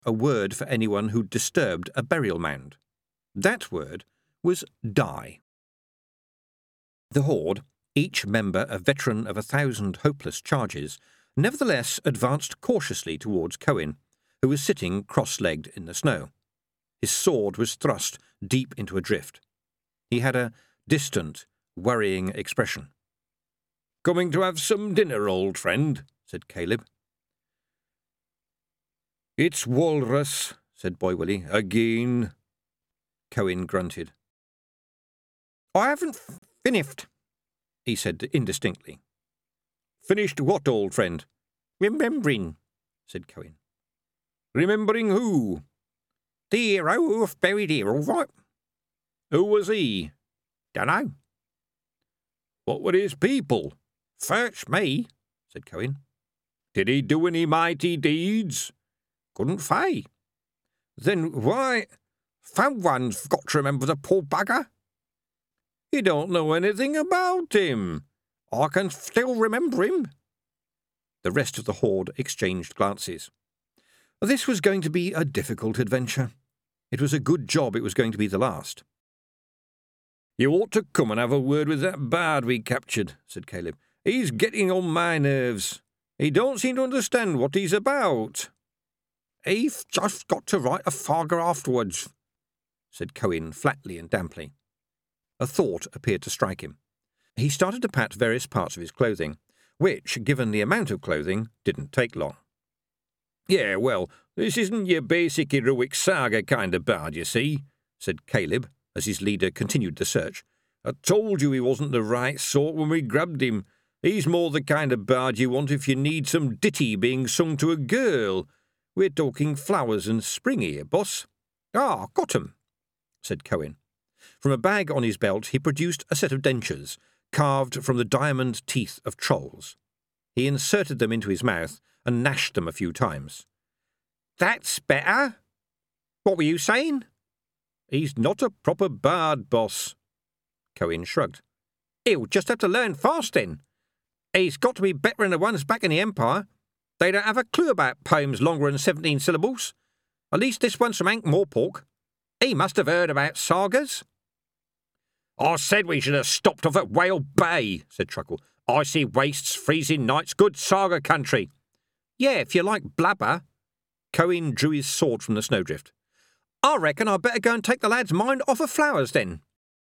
a word for anyone who disturbed a burial mound. That word was die. The Horde, each member a veteran of 1,000 hopeless charges, nevertheless advanced cautiously towards Cohen, who was sitting cross-legged in the snow. His sword was thrust deep into a drift. He had a distant, worrying expression. "Coming to have some dinner, old friend?" said Caleb. "It's walrus," said Boy Willie. "Again." Cohen grunted. "I haven't finished," he said indistinctly. "Finished what, old friend?" "Remembering," said Cohen. "Remembering who?" "The hero who've buried here, all right." "Who was he?" "Dunno." "What were his people?" "Search me," said Cohen. "Did he do any mighty deeds?" "Couldn't say." "Then why—" "Someone's got to remember the poor bugger." "You don't know anything about him." "I can still remember him." The rest of the Horde exchanged glances. This was going to be a difficult adventure. It was a good job it was going to be the last. "You ought to come and have a word with that bard we captured," said Caleb. "He's getting on my nerves. He don't seem to understand what he's about." "He's just got to write a farger afterwards," said Cohen flatly and damply. A thought appeared to strike him. He started to pat various parts of his clothing, which, given the amount of clothing, didn't take long. "Yeah, well, this isn't your basic heroic saga kind of bard, you see," said Caleb, as his leader continued the search. "I told you he wasn't the right sort when we grabbed him. He's more the kind of bard you want if you need some ditty being sung to a girl. We're talking flowers and spring here, boss." "Ah, got 'em," said Cohen. From a bag on his belt he produced a set of dentures, carved from the diamond teeth of trolls. He inserted them into his mouth and gnashed them a few times. "That's better. What were you saying?" "He's not a proper bard, boss." Cohen shrugged. "He'll just have to learn fast then. He's got to be better than the ones back in the Empire. They don't have a clue about poems longer than 17 syllables. At least this one's from Ankh-Morpork. He must have heard about sagas." "I said we should have stopped off at Whale Bay," said Truckle. "Icy wastes, freezing nights, good saga country." "Yeah, if you like blabber." Cohen drew his sword from the snowdrift. "I reckon I'd better go and take the lad's mind off of flowers, then."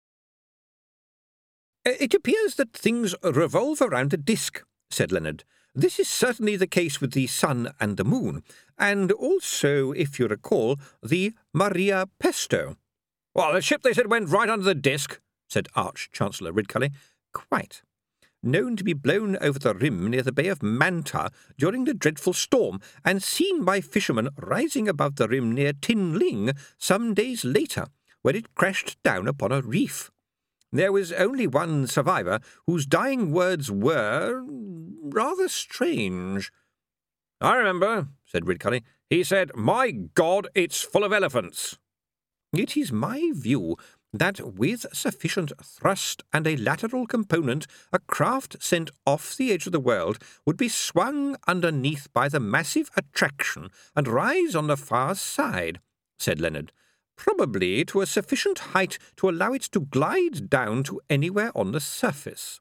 "It appears that things revolve around a disk," said Leonard. "This is certainly the case with the sun and the moon, and also, if you recall, the Maria Pesto." "Well, the ship they said went right under the disk," said Arch-Chancellor Ridcully. "Quite. Known to be blown over the rim near the Bay of Manta during the dreadful storm, and seen by fishermen rising above the rim near Tin Ling some days later, where it crashed down upon a reef. There was only one survivor, whose dying words were rather strange." "I remember," said Ridcully. "He said, 'My God, it's full of elephants.'" "It is my view that with sufficient thrust and a lateral component, a craft sent off the edge of the world would be swung underneath by the massive attraction and rise on the far side," said Leonard. "Probably to a sufficient height to allow it to glide down to anywhere on the surface."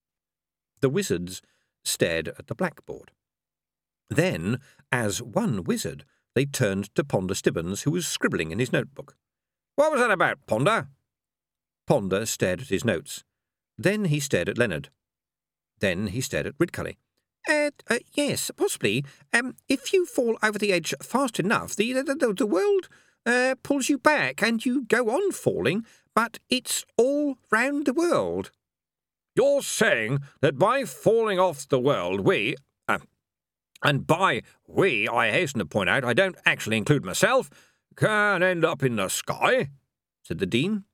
The wizards stared at the blackboard. Then, as one wizard, they turned to Ponder Stibbons, who was scribbling in his notebook. "What was that about, Ponder?" Ponder stared at his notes. Then he stared at Leonard. Then he stared at Ridcully. Yes, possibly. If you fall over the edge fast enough, the world pulls you back and you go on falling, but it's all round the world." "You're saying that by falling off the world we, and by we, I hasten to point out, I don't actually include myself, can end up in the sky?" said the Dean.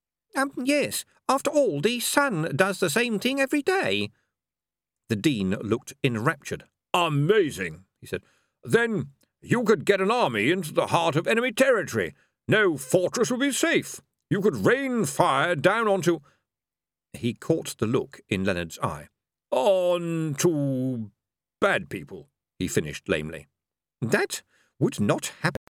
"Yes. After all, the sun does the same thing every day." The Dean looked enraptured. "Amazing," he said. "Then you could get an army into the heart of enemy territory. No fortress would be safe. You could rain fire down onto—" He caught the look in Leonard's eye. "On to bad people," he finished lamely. "That would not happen."